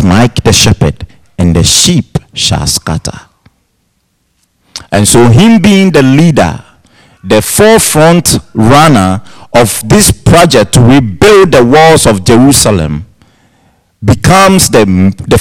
smite the shepherd, and the sheep shall scatter. And so him being the leader, the forefront runner of this project to rebuild the walls of Jerusalem, becomes the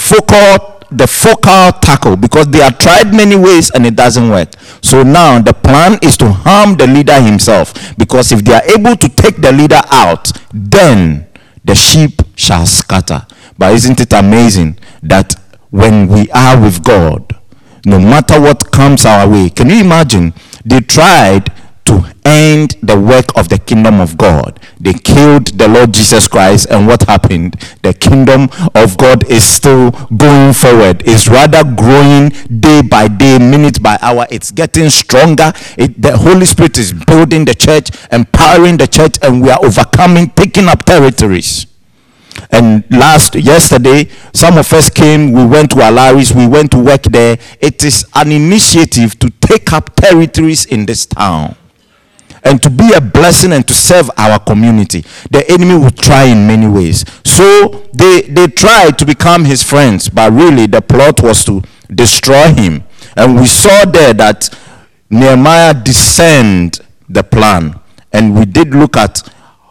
focal tackle, because they have tried many ways and it doesn't work. So now the plan is to harm the leader himself, because if they are able to take the leader out, then the sheep shall scatter. But isn't it amazing that when we are with God, no matter what comes our way, can you imagine? They tried to end the work of the kingdom of God. They killed the Lord Jesus Christ, and what happened? The kingdom of God is still going forward. It's rather growing day by day, minute by hour. It's getting stronger. The Holy Spirit is building the church, empowering the church, and we are overcoming, taking up territories. And yesterday, some of us came, we went to Alaris, we went to work there. It is an initiative to take up territories in this town and to be a blessing and to serve our community. The enemy will try in many ways. So they tried to become his friends, but really the plot was to destroy him. And we saw there that Nehemiah discerned the plan. And we did look at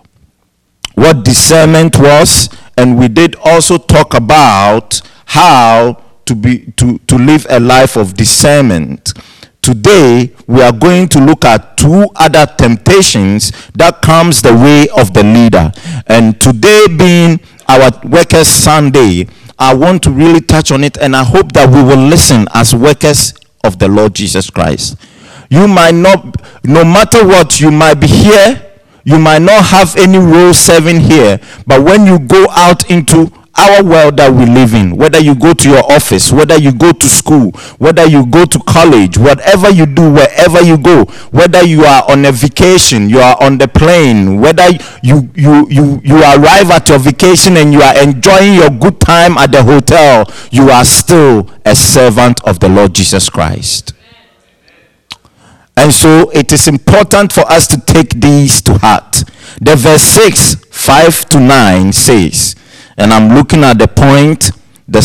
what discernment was, and we did also talk about how to live a life of discernment. Today we are going to look at two other temptations that comes the way of the leader. And today being our Workers' Sunday, I want to really touch on it, and I hope that we will listen as workers of the Lord Jesus Christ. You might not, no matter what, you might be here, you might not have any role serving here, but when you go out into our world that we live in, whether you go to your office, whether you go to school, whether you go to college, whatever you do, wherever you go, whether you are on a vacation, you are on the plane, whether you arrive at your vacation and you are enjoying your good time at the hotel, you are still a servant of the Lord Jesus Christ. And so it is important for us to take these to heart. The verse 6, 5 to 9 says, and I'm looking at the point, the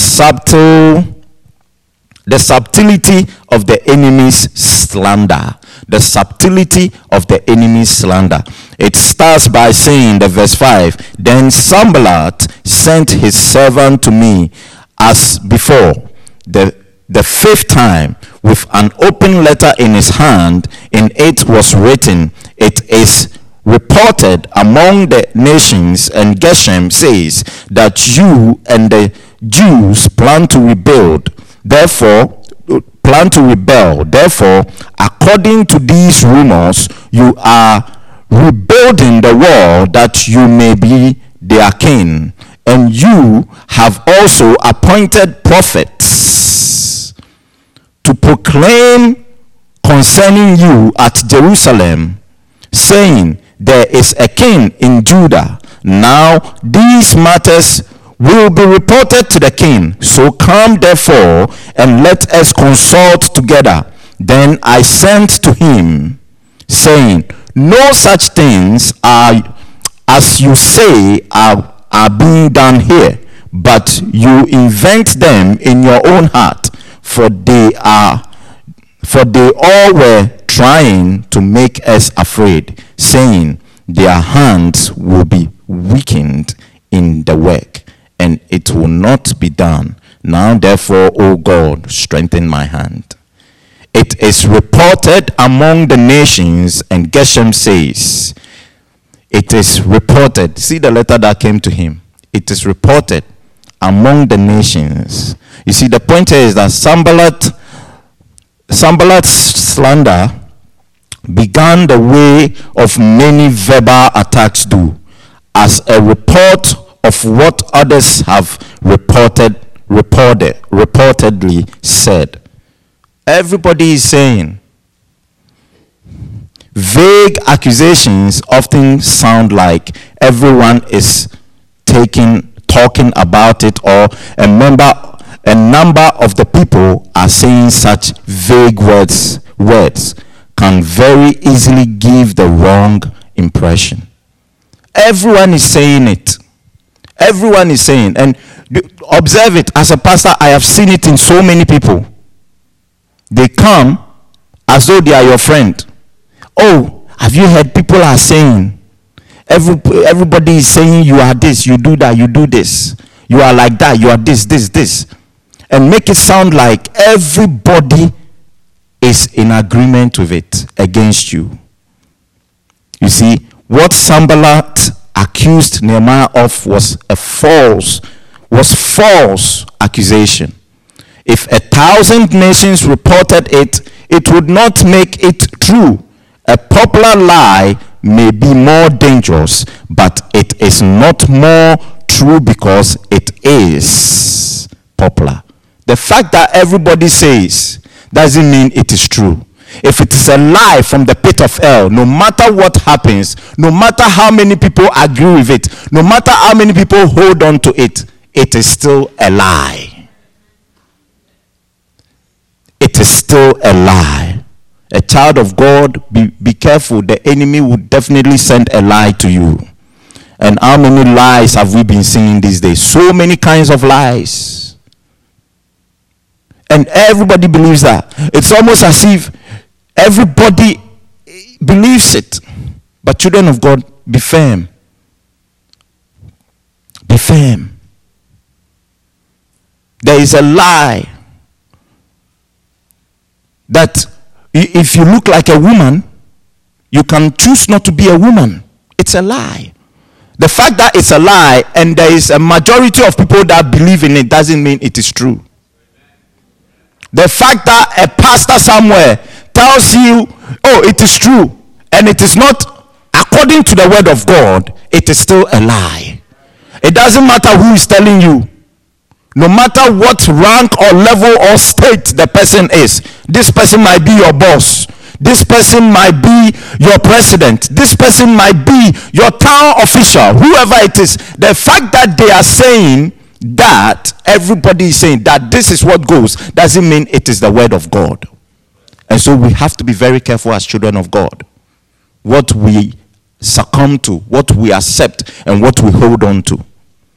subtlety of the enemy's slander. The subtlety of the enemy's slander. It starts by saying, the verse 5, then Sanballat sent his servant to me as before, the fifth time, with an open letter in his hand. In it was written, it is reported among the nations, and Geshem says that you and the Jews plan to rebel. Therefore, according to these rumors, you are rebuilding the wall that you may be their king, and you have also appointed prophets to proclaim concerning you at Jerusalem, saying, there is a king in Judah. Now these matters will be reported to the king. So come therefore, and let us consult together. Then I sent to him, saying, no such things as you say are being done here, but you invent them in your own heart, for they all were trying to make us afraid, saying, their hands will be weakened in the work, and it will not be done. Now therefore, O God, strengthen my hand. It is reported among the nations, and Geshem says, it is reported. See the letter that came to him. It is reported among the nations. You see, the point here is that Sanballat's slander began the way of many verbal attacks do, as a report of what others have reportedly said. Everybody is saying, vague accusations often sound like everyone is talking about it, or a number of the people are saying such vague words can very easily give the wrong impression. Everyone is saying it. Everyone is saying, and Observe it. As a pastor, I have seen it in so many people. They come as though they are your friend. Oh, have you heard people are saying, everybody is saying you are this, you do that, you do this, you are like that, you are this, and make it sound like everybody is in agreement with it against you. You see, what Sanballat accused Nehemiah of was false accusation. If 1,000 nations reported it, it would not make it true. A popular lie may be more dangerous, but it is not more true because it is popular. The fact that everybody says doesn't mean it is true. If it is a lie from the pit of hell, no matter what happens, no matter how many people agree with it, no matter how many people hold on to it, it is still a lie. It is still a lie. A child of God, be careful. The enemy will definitely send a lie to you. And how many lies have we been seeing these days? So many kinds of lies. And everybody believes that. It's almost as if everybody believes it. But children of God, be firm. Be firm. There is a lie that if you look like a woman, you can choose not to be a woman. It's a lie. The fact that it's a lie and there is a majority of people that believe in it doesn't mean it is true. The fact that a pastor somewhere tells you, oh, it is true, and it is not according to the word of God, it is still a lie. It doesn't matter who is telling you. No matter what rank or level or state the person is, this person might be your boss. This person might be your president. This person might be your town official, whoever it is. The fact that they are saying that, everybody is saying that this is what goes, doesn't mean it is the word of God. And so we have to be very careful as children of God. What we succumb to, what we accept, and what we hold on to.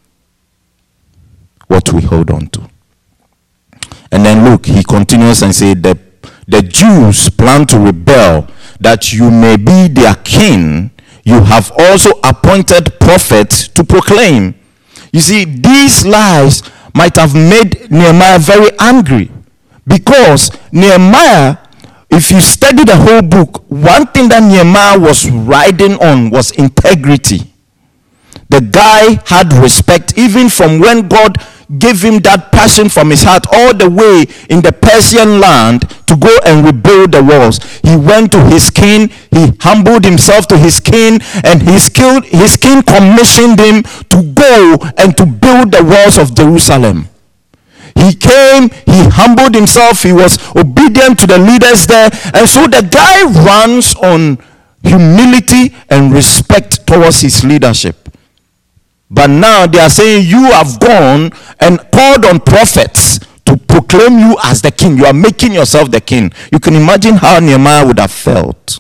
What we hold on to. And then look, he continues and says, the Jews plan to rebel, that you may be their king. You have also appointed prophets to proclaim. You see, these lies might have made Nehemiah very angry, because Nehemiah, if you study the whole book, one thing that Nehemiah was riding on was integrity. The guy had respect even from when God gave him that passion from his heart all the way in the Persian land to go and rebuild the walls. He went to his king, he humbled himself to his king, and his king commissioned him to go and to build the walls of Jerusalem. He came, he humbled himself, he was obedient to the leaders there, and so the guy runs on humility and respect towards his leadership. But now they are saying you have gone and called on prophets to proclaim you as the king. You are making yourself the king. You can imagine how Nehemiah would have felt.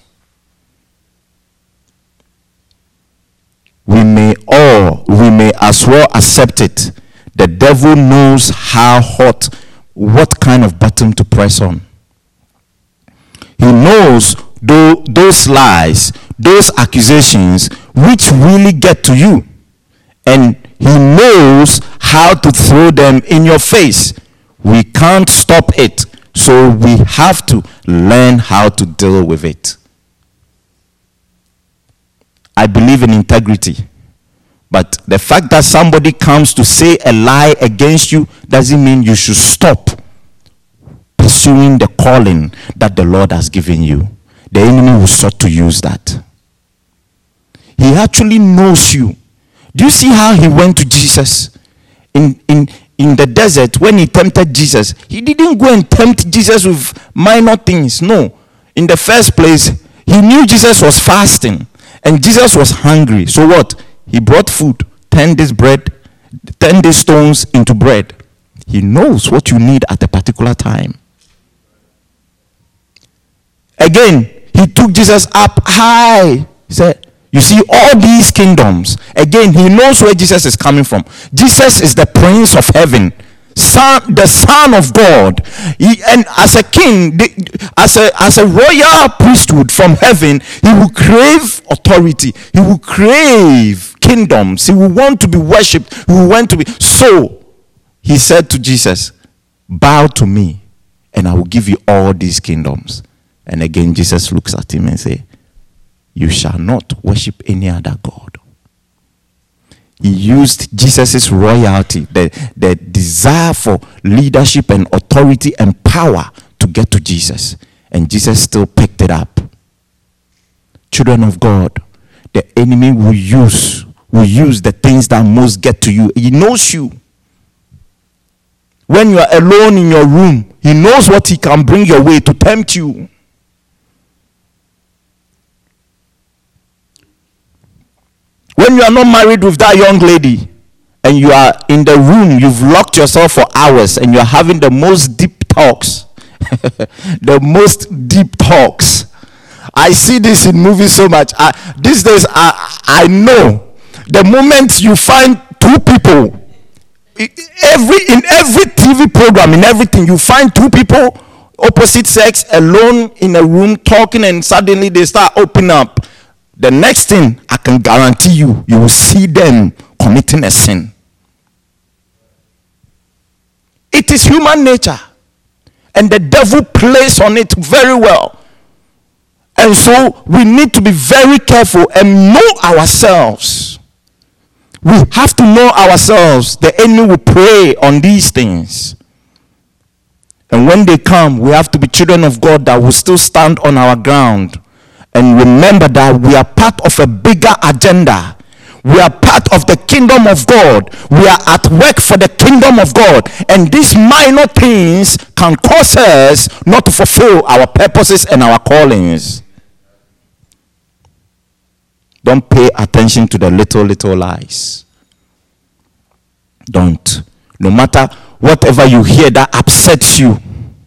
We may as well accept it. The devil knows what kind of button to press on. He knows those lies, those accusations, which really get to you. And he knows how to throw them in your face. We can't stop it. So we have to learn how to deal with it. I believe in integrity. But the fact that somebody comes to say a lie against you doesn't mean you should stop pursuing the calling that the Lord has given you. The enemy will start to use that. He actually knows you. Do you see how he went to Jesus in the desert when he tempted Jesus? He didn't go and tempt Jesus with minor things. No. In the first place, he knew Jesus was fasting and Jesus was hungry. So what? He brought food, turned these stones into bread. He knows what you need at a particular time. Again, he took Jesus up high. He said, You see, all these kingdoms, again, he knows where Jesus is coming from. Jesus is the Prince of Heaven, the Son of God. And as a king, as a royal priesthood from heaven, he will crave authority. He will crave kingdoms. He will want to be worshipped. He will want to be. So, he said to Jesus, bow to me, and I will give you all these kingdoms. And again, Jesus looks at him and says, you shall not worship any other God. He used Jesus' royalty, the desire for leadership and authority and power to get to Jesus. And Jesus still picked it up. Children of God, the enemy will use the things that most get to you. He knows you. When you are alone in your room, he knows what he can bring your way to tempt you. When you are not married with that young lady and you are in the room, you've locked yourself for hours and you are having the most deep talks. The most deep talks. I see this in movies so much. These days, I know the moment you find two people, in every TV program, in everything, you find two people, opposite sex, alone in a room talking, and suddenly they start opening up. The next thing, I can guarantee you will see them committing a sin. It is human nature. And the devil plays on it very well. And so we need to be very careful and know ourselves. We have to know ourselves. The enemy will prey on these things. And when they come, we have to be children of God that will still stand on our ground. And remember that we are part of a bigger agenda. We are part of the kingdom of God. We are at work for the kingdom of God. And these minor things can cause us not to fulfill our purposes and our callings. Don't pay attention to the little lies. Don't. No matter whatever you hear that upsets you.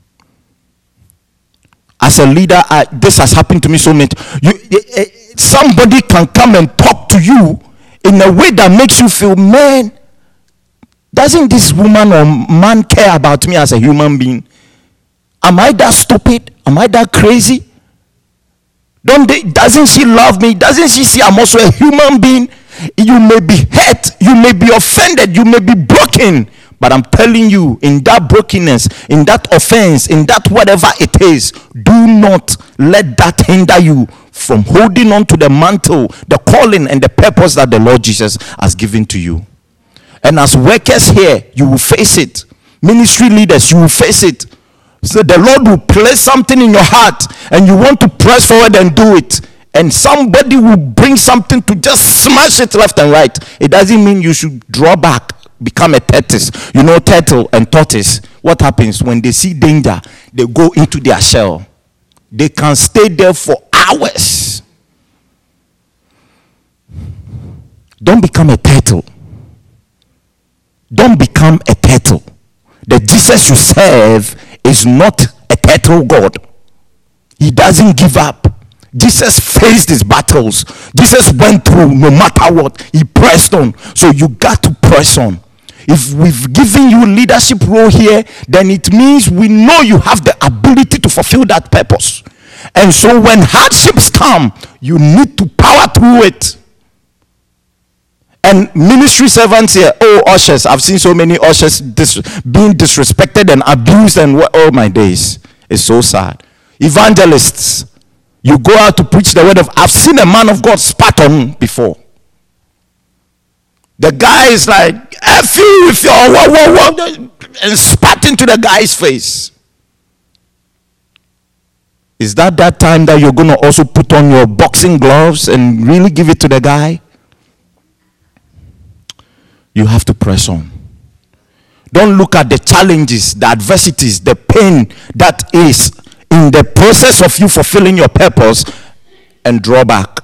As a leader, this has happened to me so much. Somebody can come and talk to you in a way that makes you feel, man, doesn't this woman or man care about me as a human being? Am I that stupid? Am I that crazy? Doesn't she love me? Doesn't she see I'm also a human being? You may be hurt, you may be offended, you may be broken. But I'm telling you, in that brokenness, in that offense, in that whatever it is, do not let that hinder you from holding on to the mantle, the calling, and the purpose that the Lord Jesus has given to you. And as workers here, you will face it. Ministry leaders, you will face it. So the Lord will place something in your heart, and you want to press forward and do it. And somebody will bring something to just smash it left and right. It doesn't mean you should draw back. Become a tortoise. You know, turtle and tortoise. What happens when they see danger? They go into their shell. They can stay there for hours. Don't become a turtle. Don't become a turtle. The Jesus you serve is not a turtle God. He doesn't give up. Jesus faced his battles. Jesus went through no matter what. He pressed on. So you got to press on. If we've given you leadership role here, then it means we know you have the ability to fulfill that purpose. And so when hardships come, you need to power through it. And ministry servants here, ushers, I've seen so many ushers being disrespected and abused, and oh my days, it's so sad. Evangelists, you go out to preach the word of, I've seen a man of God spat on before. The guy is like, F you with your and spat into the guy's face. Is that time that you're going to also put on your boxing gloves and really give it to the guy? You have to press on. Don't look at the challenges, the adversities, the pain that is in the process of you fulfilling your purpose and draw back.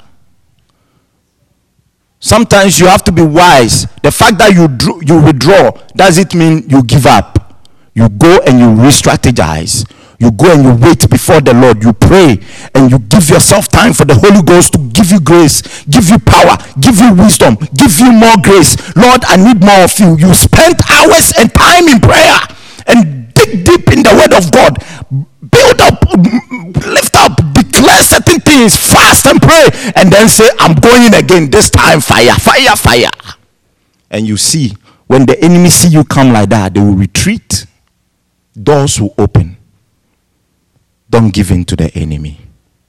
Sometimes you have to be wise. The fact that you withdraw doesn't mean you give up. You go and you re-strategize. You go and you wait before the Lord. You pray and you give yourself time for the Holy Ghost to give you grace, give you power, give you wisdom, give you more grace. Lord, I need more of you. You spend hours and time in prayer and dig deep in the word of God. Build up, lift up, declare certain things, fast and pray, and then say, I'm going again. This time, fire, fire, fire. And you see, when the enemy see you come like that, they will retreat. Doors will open. Don't give in to the enemy.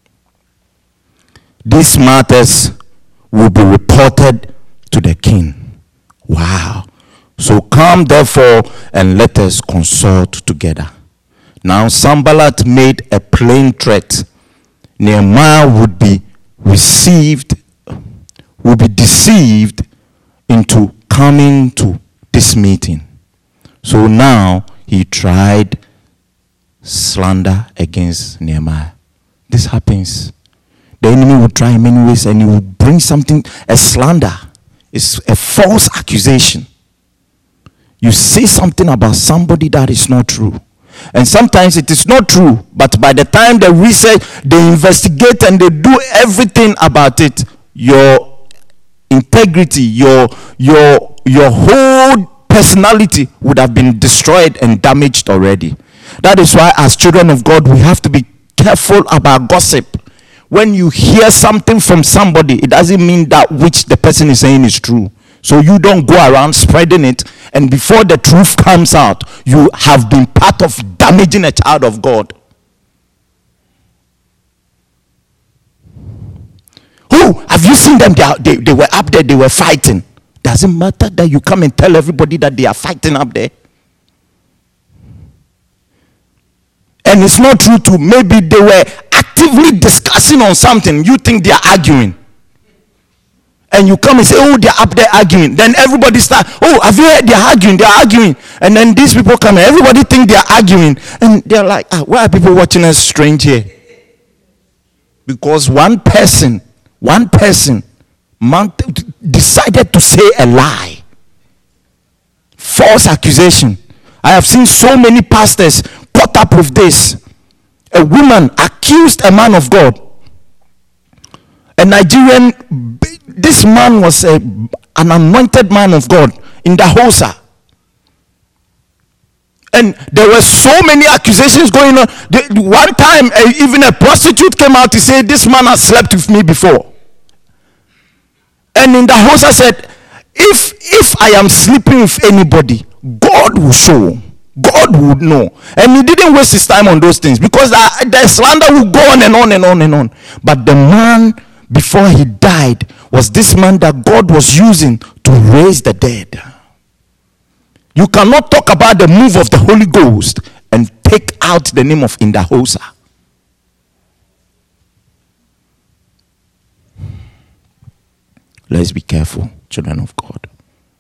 These matters will be reported to the king. Wow. So come therefore and let us consult together. Now Sanballat made a plain threat. Nehemiah would be deceived into coming to this meeting. So now he tried slander against Nehemiah. This happens. The enemy will try in many ways and he will bring something, a slander. It's a false accusation. You say something about somebody that is not true. And sometimes it is not true, but by the time they research, they investigate and they do everything about it, your integrity, your whole personality would have been destroyed and damaged already. That is why as children of God, we have to be careful about gossip. When you hear something from somebody, it doesn't mean that which the person is saying is true. So you don't go around spreading it, and before the truth comes out, you have been part of damaging a child of God. Who have you seen them? They were up there, they were fighting. Doesn't matter that you come and tell everybody that they are fighting up there. And it's not true too. Maybe they were actively discussing on something. You think they are arguing. And you come and say, oh, they're up there arguing. Then everybody start, oh, have you heard they're arguing. And then these people come and everybody think they're arguing. And they're like, why are people watching us strange here? Because one person decided to say a lie. False accusation. I have seen so many pastors caught up with this. A woman accused a man of God. A Nigerian, this man was an anointed man of God in the Hausa. And there were so many accusations going on. One time, even a prostitute came out to say, this man has slept with me before. And in the Hausa said, if I am sleeping with anybody, God will show. God would know. And he didn't waste his time on those things, because the slander will go on and on and on and on. But the man, before he died, was this man that God was using to raise the dead. You cannot talk about the move of the Holy Ghost and take out the name of Indahosa. Let's be careful, children of God.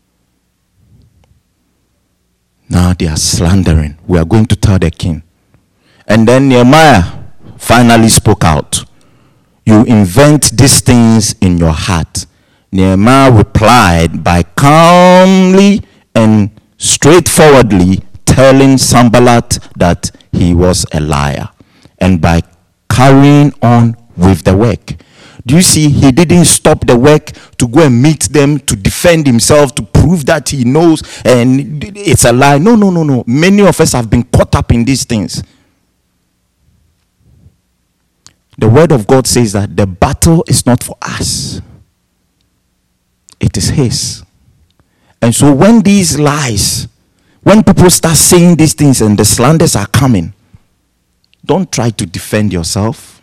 Now they are slandering. We are going to tell the king. And then Nehemiah finally spoke out. You invent these things in your heart. Nehemiah replied by calmly and straightforwardly telling Sanballat that he was a liar, and by carrying on with the work. Do you see? He didn't stop the work to go and meet them, to defend himself, to prove that he knows and it's a lie. No. Many of us have been caught up in these things. The word of God says that the battle is not for us. It is his. And so when these lies, when people start saying these things and the slanders are coming, don't try to defend yourself.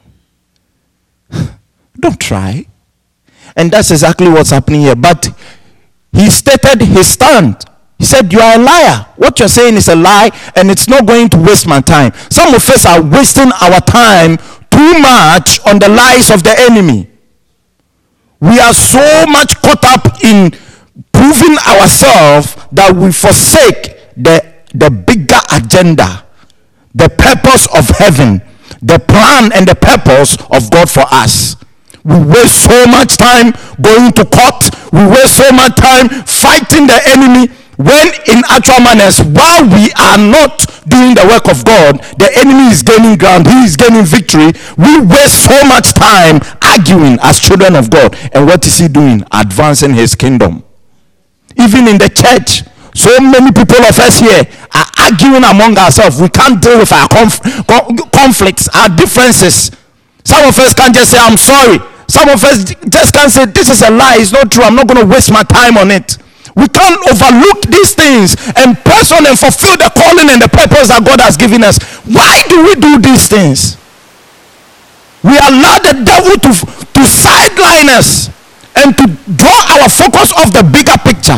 Don't try. And that's exactly what's happening here. But he stated his stand. He said, you are a liar. What you're saying is a lie, and it's not going to waste my time. Some of us are wasting our time too much on the lies of the enemy. We are so much caught up in proving ourselves that we forsake the bigger agenda, the purpose of heaven, the plan and the purpose of God for us. We waste so much time going to court. We waste so much time fighting the enemy. When in actual manners, while we are not doing the work of God, the enemy is gaining ground, he is gaining victory. We waste so much time arguing as children of God. And what is he doing? Advancing his kingdom. Even in the church, so many people of us here are arguing among ourselves. We can't deal with our conflicts, our differences. Some of us can't just say, I'm sorry. Some of us just can't say, this is a lie, it's not true, I'm not going to waste my time on it. We can't overlook these things and press on and fulfill the calling and the purpose that God has given us. Why do we do these things? We allow the devil to sideline us and to draw our focus off the bigger picture.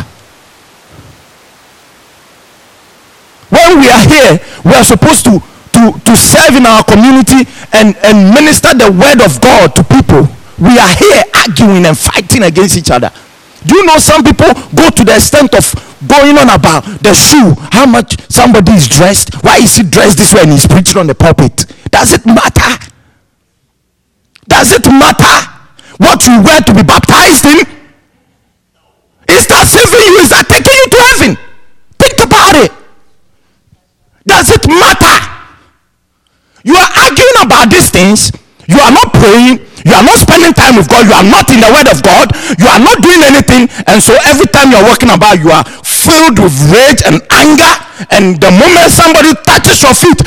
When we are here, we are supposed to serve in our community and minister the word of God to people. We are here arguing and fighting against each other. Do you know some people go to the extent of going on about the shoe, how much somebody is dressed, why is he dressed this way and he's preaching on the pulpit? Does it matter? Does it matter what you wear to be baptized in? Is that saving you? Is that taking you to heaven? Think about it. Does it matter? You are arguing about these things. You are not praying. You are not spending time with God. You are not in the word of God. You are not doing anything. And so every time you are walking about, you are filled with rage and anger. And the moment somebody touches your feet,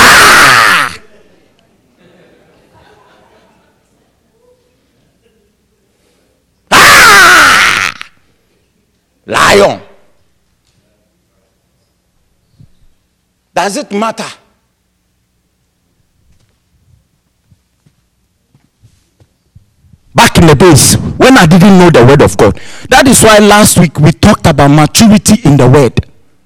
lion. Does it matter? Back in the days when I didn't know the word of God. That is why last week we talked about maturity in the word.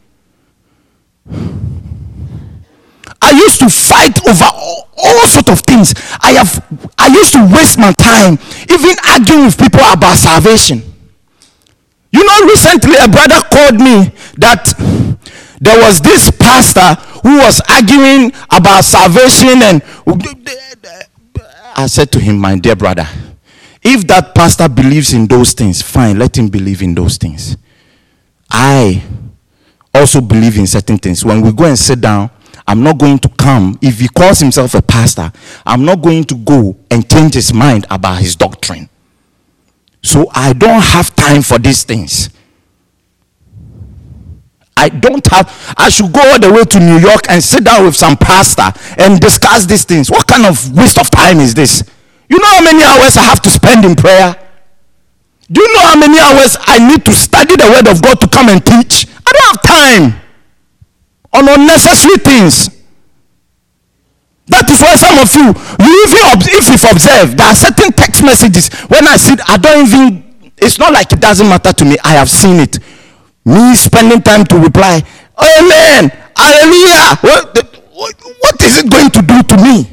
I used to fight over all sorts of things. I used to waste my time even arguing with people about salvation. You know, recently a brother called me that there was this pastor who was arguing about salvation, and I said to him, my dear brother, if that pastor believes in those things, fine, let him believe in those things. I also believe in certain things. When we go and sit down, I'm not going to come. If he calls himself a pastor, I'm not going to go and change his mind about his doctrine. So I don't have time for these things. I should go all the way to New York and sit down with some pastor and discuss these things. What kind of waste of time is this? You know how many hours I have to spend in prayer? Do you know how many hours I need to study the word of God to come and teach? I don't have time on unnecessary things. That is why some of you even if you've observed, there are certain text messages when I see, it's not like it doesn't matter to me. I have seen it. Me spending time to reply, amen, hallelujah. What is it going to do to me?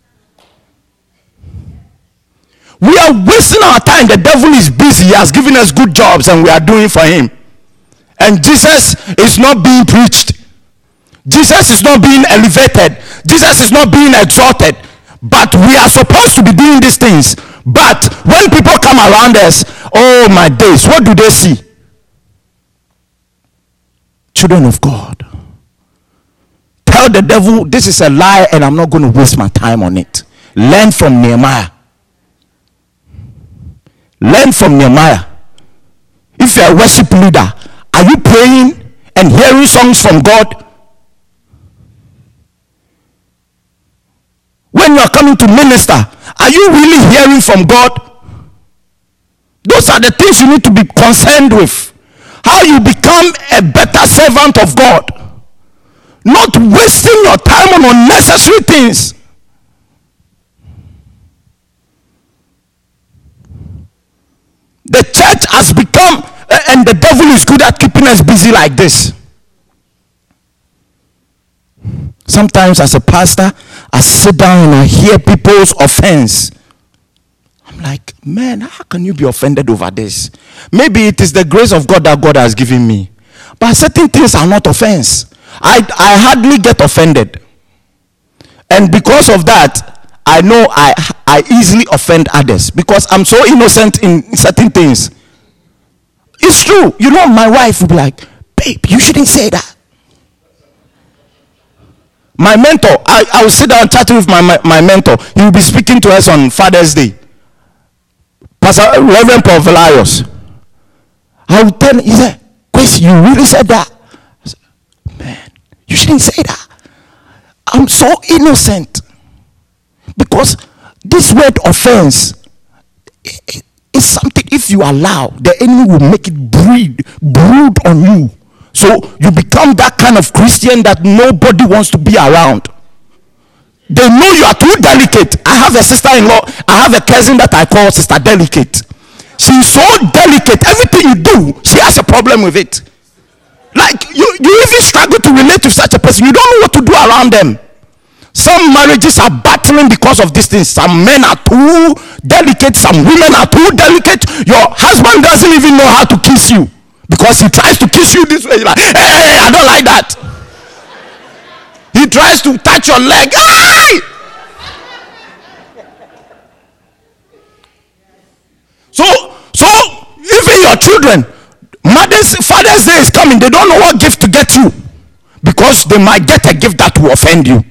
We are wasting our time. The devil is busy. He has given us good jobs and we are doing for him. And Jesus is not being preached. Jesus is not being elevated. Jesus is not being exalted. But we are supposed to be doing these things. But when people come around us, oh my days, what do they see? Children of God, tell the devil this is a lie and I'm not going to waste my time on it. Learn from Nehemiah. Learn from Nehemiah. If you're a worship leader, are you praying and hearing songs from God? When you are coming to minister, are you really hearing from God? Those are the things you need to be concerned with. How you become a better servant of God. Not wasting your time on unnecessary things. The church has become, and the devil is good at keeping us busy like this. Sometimes as a pastor, I sit down and I hear people's offense. I'm like, man, how can you be offended over this? Maybe it is the grace of God that God has given me. But certain things are not offense. I hardly get offended. And because of that, I know I easily offend others. Because I'm so innocent in certain things. It's true. You know, my wife will be like, Babe, you shouldn't say that. My mentor, I will sit down and chat with my mentor. He will be speaking to us on Father's Day. Pastor Reverend Paul Velarius. I will tell him, he said, Chris, you really said that? I said, man, you shouldn't say that. I'm so innocent. Because this word offense is something, if you allow, the enemy will make it brood on you. So you become that kind of Christian that nobody wants to be around. They know you are too delicate. I have a sister-in-law, I have a cousin that I call Sister Delicate. She's so delicate. Everything you do, she has a problem with it. Like you even struggle to relate to such a person. You don't know what to do around them. Some marriages are battling because of these things. Some men are too delicate. Some women are too delicate. Your husband doesn't even know how to kiss you because he tries to kiss you this way. You're like, hey, I don't like that. He tries to touch your leg. Hey! So even your children, Father's Day is coming. They don't know what gift to get you because they might get a gift that will offend you.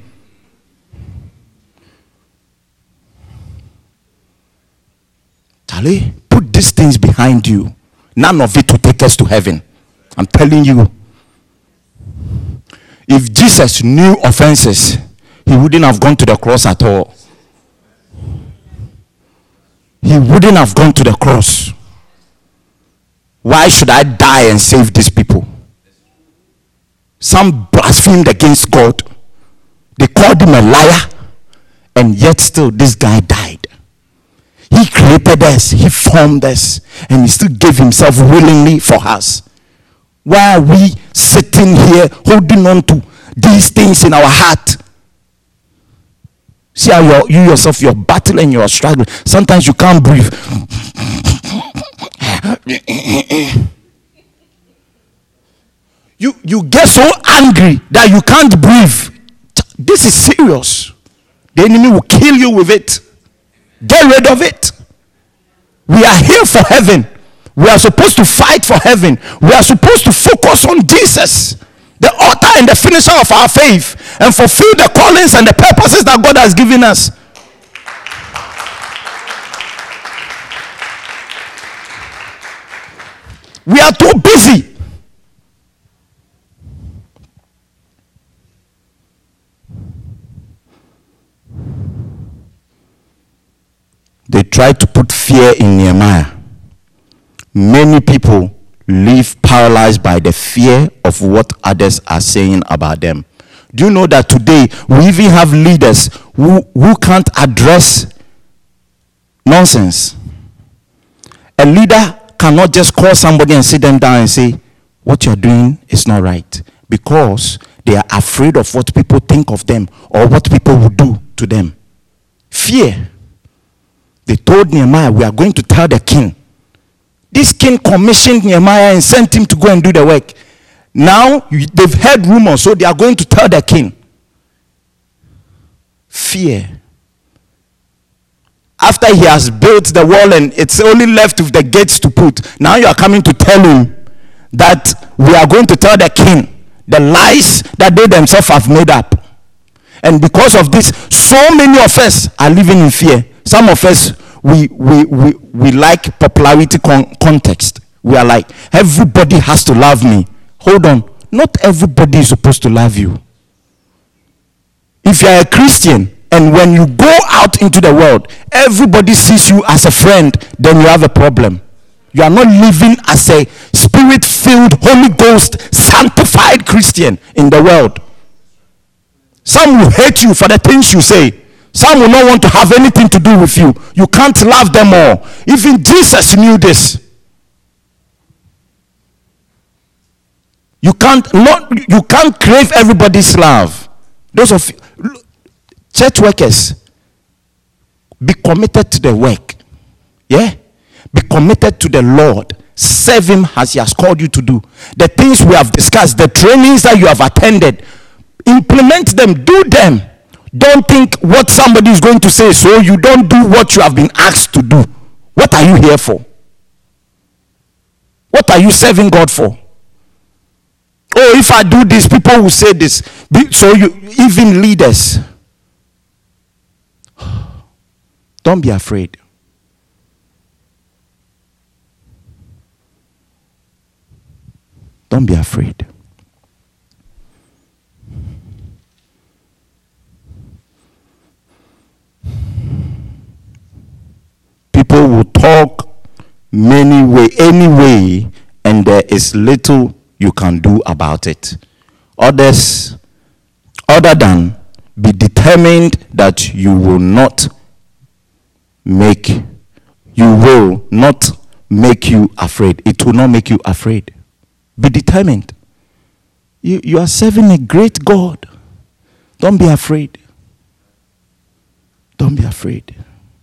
Charlie, put these things behind you. None of it will take us to heaven. I'm telling you. If Jesus knew offenses, he wouldn't have gone to the cross at all. He wouldn't have gone to the cross. Why should I die and save these people? Some blasphemed against God. They called him a liar. And yet still this guy died. He created us. He formed us. And he still gave himself willingly for us. Why are we sitting here holding on to these things in our heart? See how you yourself, you're battling, you're struggling. Sometimes you can't breathe. You get so angry that you can't breathe. This is serious. The enemy will kill you with it. Get rid of it. We are here for heaven. We are supposed to fight for heaven. We are supposed to focus on Jesus, the author and the finisher of our faith, and fulfill the callings and the purposes that God has given us. We are too busy. They tried to put fear in Nehemiah. Many people live paralyzed by the fear of what others are saying about them. Do you know that today we even have leaders who can't address nonsense? A leader cannot just call somebody and sit them down and say, what you're doing is not right, because they are afraid of what people think of them or what people will do to them. Fear. They told Nehemiah, we are going to tell the king. This king commissioned Nehemiah and sent him to go and do the work. Now they've heard rumors, so they are going to tell the king. Fear. After he has built the wall and it's only left with the gates to put, now you are coming to tell him that we are going to tell the king the lies that they themselves have made up. And because of this, so many of us are living in fear. Some of us, we like popularity context. We are like, everybody has to love me. Hold on. Not everybody is supposed to love you. If you are a Christian, and when you go out into the world, everybody sees you as a friend, then you have a problem. You are not living as a spirit-filled, Holy Ghost, sanctified Christian in the world. Some will hate you for the things you say. Some will not want to have anything to do with you. You can't love them all. Even Jesus knew this. You can't crave everybody's love. Those of you, church workers, be committed to the work. Yeah? Be committed to the Lord. Serve him as he has called you to do. The things we have discussed, the trainings that you have attended, implement them, do them. Don't think what somebody is going to say, so you don't do what you have been asked to do. What are you here for? What are you serving God for? Oh, if I do this, people will say this. So you, even leaders, don't be afraid. Don't be afraid. People will talk any way, and there is little you can do about it. Other than be determined that you will not make you afraid. It will not make you afraid. Be determined. You are serving a great God. Don't be afraid. Don't be afraid.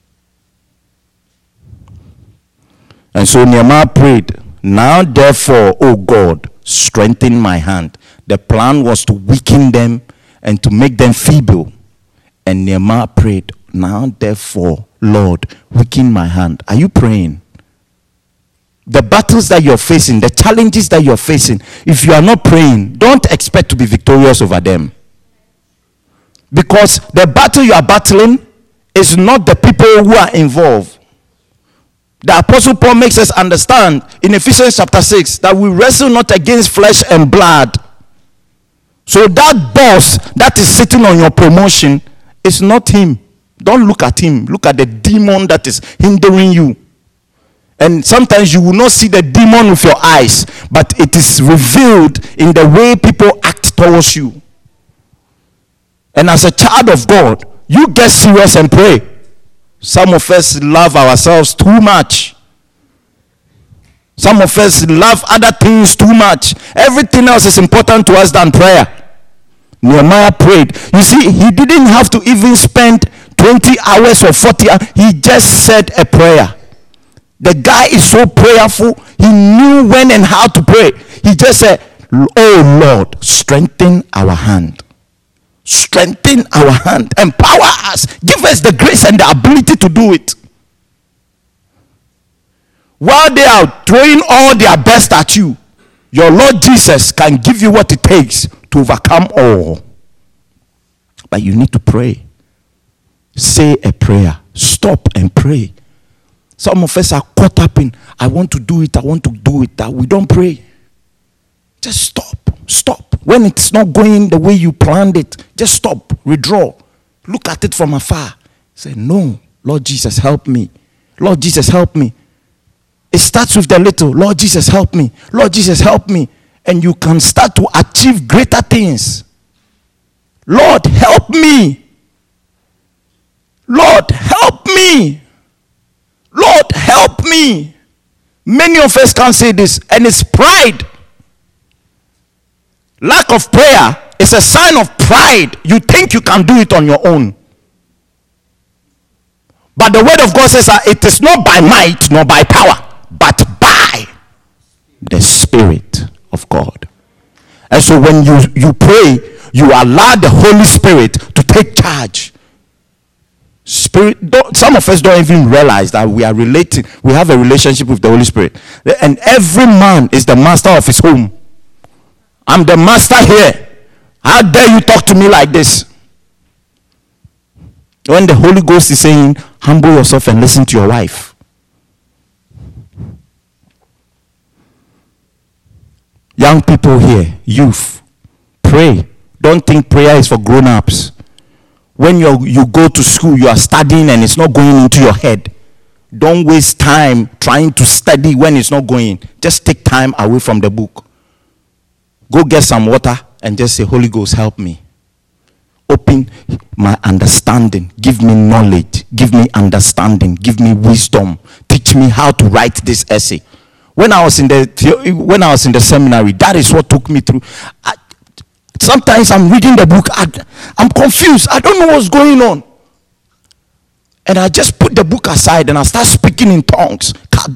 And so Nehemiah prayed, now therefore, O God, strengthen my hand. The plan was to weaken them and to make them feeble. And Nehemiah prayed, now therefore, Lord, weaken my hand. Are you praying? The battles that you're facing, the challenges that you're facing, if you are not praying, don't expect to be victorious over them. Because the battle you are battling is not the people who are involved. The Apostle Paul makes us understand in Ephesians chapter 6 that we wrestle not against flesh and blood. So that boss that is sitting on your promotion is not him. Don't look at him. Look at the demon that is hindering you. And sometimes you will not see the demon with your eyes, but it is revealed in the way people act towards you. And as a child of God, you get serious and pray. Some of us love ourselves too much. Some of us love other things too much. Everything else is important to us than prayer. Nehemiah prayed. You see, he didn't have to even spend 20 hours or 40 hours. He just said a prayer. The guy is so prayerful. He knew when and how to pray. He just said, oh Lord, strengthen our hand. Strengthen our hand. Empower us. Give us the grace and the ability to do it. While they are throwing all their best at you, your Lord Jesus can give you what it takes to overcome all. But you need to pray. Say a prayer. Stop and pray. Some of us are caught up in, I want to do it. That we don't pray. Just stop. When it's not going the way you planned it, just stop, withdraw, look at it from afar. Say, no, Lord Jesus, help me. Lord Jesus, help me. It starts with the little, Lord Jesus, help me. Lord Jesus, help me. And you can start to achieve greater things. Lord, help me. Lord, help me. Lord, help me. Many of us can't say this, and it's pride. Lack of prayer is a sign of pride. You think you can do it on your own. But the word of God says that it is not by might nor by power, but by the Spirit of God. And so when you pray, you allow the Holy Spirit to take charge. Some of us don't even realize that we have a relationship with the Holy Spirit. And every man is the master of his home. I'm the master here. How dare you talk to me like this? When the Holy Ghost is saying, humble yourself and listen to your wife. Young people here, youth, pray. Don't think prayer is for grown-ups. When you go to school, you are studying and it's not going into your head. Don't waste time trying to study when it's not going. Just take time away from the book. Go get some water and just say, Holy Ghost, help me. Open my understanding. Give me knowledge. Give me understanding. Give me wisdom. Teach me how to write this essay. When I was in the seminary, that is what took me through. Sometimes I'm reading the book. I'm confused. I don't know what's going on. And I just put the book aside and I start speaking in tongues.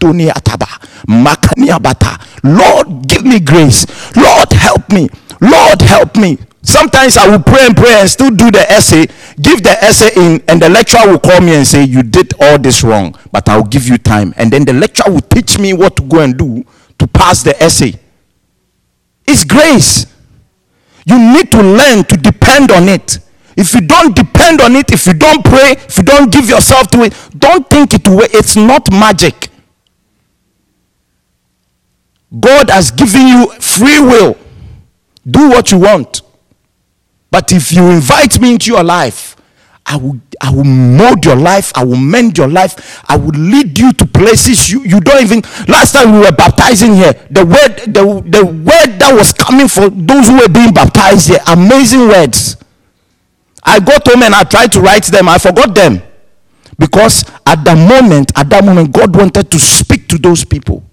Lord, give me grace. Lord, help me. Lord, help me. Sometimes I will pray and still do the essay, give the essay in, and the lecturer will call me and say, you did all this wrong, but I'll give you time. And then the lecturer will teach me what to go and do to pass the essay. It's grace. You need to learn to depend on it. If you don't depend on it, if you don't pray, if you don't give yourself to it, don't think it will. It's not magic. God has given you free will. Do what you want. But if you invite me into your life, I will mold your life. I will mend your life. I will lead you to places you don't even. Last time we were baptizing here, the word that was coming for those who were being baptized here, amazing words. I got home and I tried to write them. I forgot them because at that moment, God wanted to speak to those people.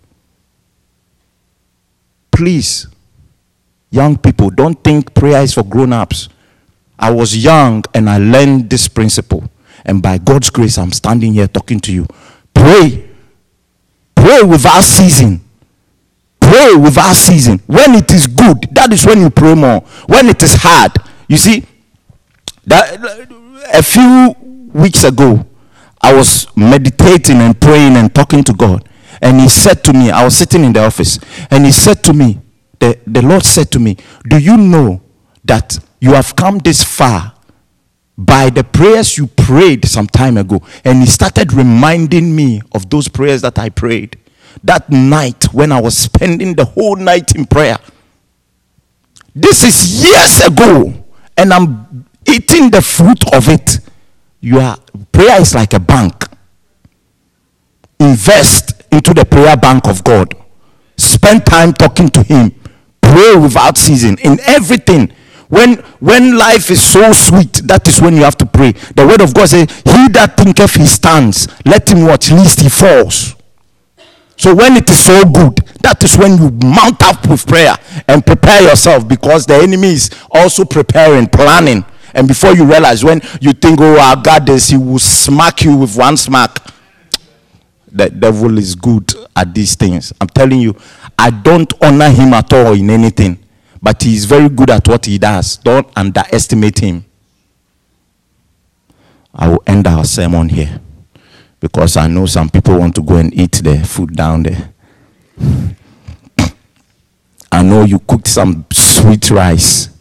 Please, young people, don't think prayer is for grown-ups. I was young and I learned this principle. And by God's grace, I'm standing here talking to you. Pray. Pray without ceasing. Pray without ceasing. When it is good, that is when you pray more. When it is hard, you see, that a few weeks ago, I was meditating and praying and talking to God. And he said to me, I was sitting in the office, and he said to me, the Lord said to me, do you know that you have come this far by the prayers you prayed some time ago? And he started reminding me of those prayers that I prayed that night when I was spending the whole night in prayer. This is years ago, and I'm eating the fruit of it. Prayer is like a bank. Invest into the prayer bank of God. Spend time talking to him. Pray without ceasing in everything. When life is so sweet, that is when you have to pray. The word of God says, he that thinketh he stands, let him watch, lest he falls. So when it is so good, that is when you mount up with prayer and prepare yourself, because the enemy is also preparing, planning. And before you realize, when you think, oh, I got this, he will smack you with one smack. The devil is good at these things. I'm telling you, I don't honor him at all in anything. But he is very good at what he does. Don't underestimate him. I will end our sermon here, because I know some people want to go and eat the food down there. I know you cooked some sweet rice.